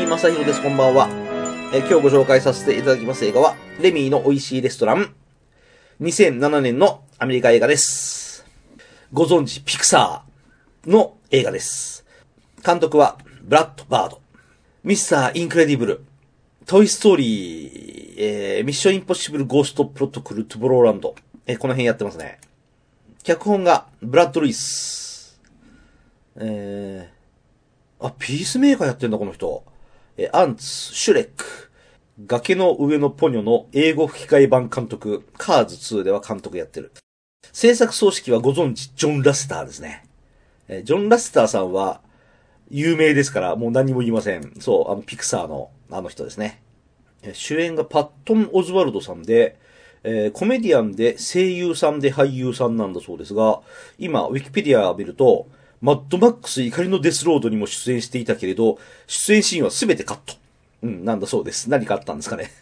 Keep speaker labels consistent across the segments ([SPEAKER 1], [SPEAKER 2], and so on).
[SPEAKER 1] 正宏です。こんばんは。今日ご紹介させていただきます映画は、レミーの美味しいレストラン。2007年のアメリカ映画です。ご存知、ピクサーの映画です。監督は、ブラッド・バード。ミスター・インクレディブル。トイ・ストーリー、ミッション・インポッシブル・ゴースト・プロトコル・トゥモローランド。この辺やってますね。脚本が、ブラッド・ルイス。ピースメーカーやってんだ、この人。アンツ、シュレック。崖の上のポニョの英語吹き替え版監督。カーズ2では監督やってる。制作総指揮はご存知、ジョン・ラスターですね。ジョン・ラスターさんは、有名ですから、もう何も言いません。そう、ピクサーの、人ですね。主演がパットン・オズワルドさんで、コメディアンで声優さんで俳優さんなんだそうですが、今、ウィキペディアを見ると、マッドマックス怒りのデスロードにも出演していたけれど、出演シーンはすべてカット。なんだそうです。何かあったんですかね。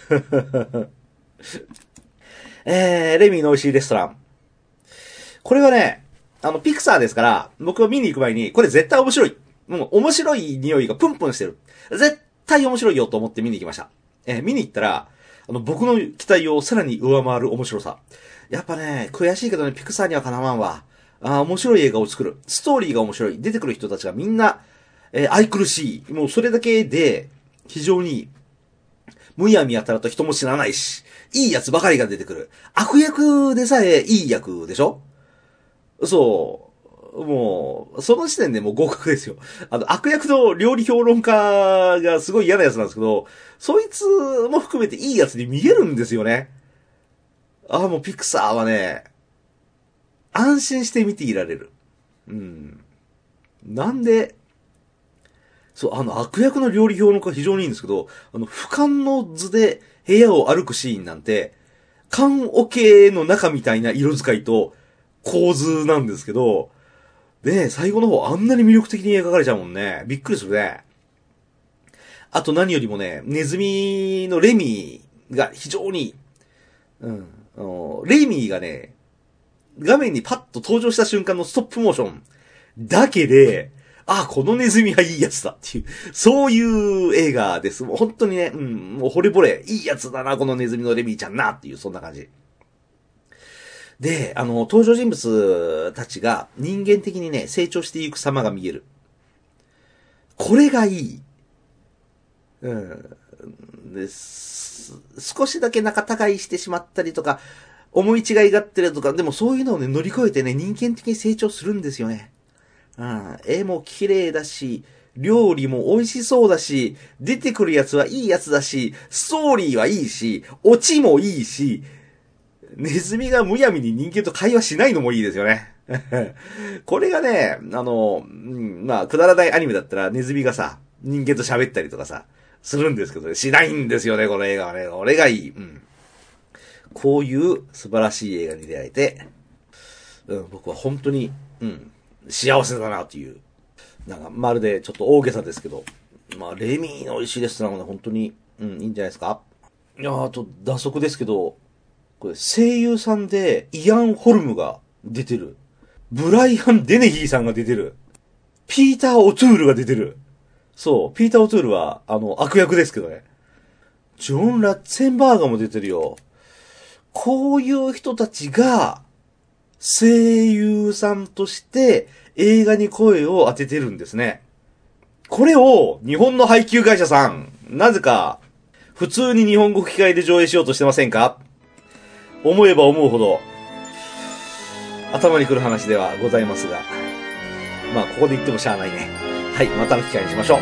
[SPEAKER 1] レミーの美味しいレストラン。これはね、ピクサーですから、僕が見に行く前に、これ絶対面白い。もう面白い匂いがプンプンしてる。絶対面白いよと思って見に行きました。見に行ったら、僕の期待をさらに上回る面白さ。やっぱね、悔しいけどね、ピクサーにはかなわんわ。面白い映画を作る。ストーリーが面白い。出てくる人たちがみんな、愛くるしい。もうそれだけで、非常に、むやみやたらと人も知らないし、いいやつばかりが出てくる。悪役でさえいい役でしょ？そう。もう、その時点でもう合格ですよ。悪役の料理評論家がすごい嫌なやつなんですけど、そいつも含めていいやつに見えるんですよね。もうピクサーはね、安心して見ていられる。なんで、そう、悪役の料理評論家非常にいいんですけど、俯瞰の図で部屋を歩くシーンなんて、缶桶の中みたいな色使いと構図なんですけど、で、最後の方あんなに魅力的に描かれちゃうもんね。びっくりするね。あと何よりもね、ネズミのレミーが非常に、レミーがね、画面にパッと登場した瞬間のストップモーションだけで、このネズミはいいやつだっていう、そういう映画です。もう本当にね、もう惚れ惚れ、いいやつだな、このネズミのレミーちゃんなっていう、そんな感じ。で、登場人物たちが人間的にね、成長していく様が見える。これがいい。少しだけ仲違いしてしまったりとか、思い違いがあってるとか、でもそういうのをね、乗り越えてね、人間的に成長するんですよね。絵も綺麗だし、料理も美味しそうだし、出てくるやつはいいやつだし、ストーリーはいいし、オチもいいし、ネズミがむやみに人間と会話しないのもいいですよね。これがね、くだらないアニメだったらネズミがさ、人間と喋ったりとかさ、するんですけどね、しないんですよね、この映画はね。俺がいい。こういう素晴らしい映画に出会えて、僕は本当に、幸せだなっていう。まるでちょっと大げさですけど、レミーの美味しいレストランはね、本当に、いいんじゃないですか。いやあと、打足ですけど、これ声優さんで、イアン・ホルムが出てる。ブライアン・デネギーさんが出てる。ピーター・オトゥールが出てる。そう、ピーター・オトゥールは、悪役ですけどね。ジョン・ラッツェンバーガーも出てるよ。こういう人たちが、声優さんとして映画に声を当ててるんですね。これを日本の配給会社さん、なぜか普通に日本語吹き替えで上映しようとしてませんか？思えば思うほど頭にくる話ではございますが、ここで言ってもしゃあないね。はい、またの機会にしましょう。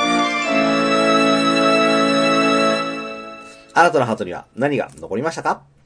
[SPEAKER 1] あなたのハートには何が残りましたか？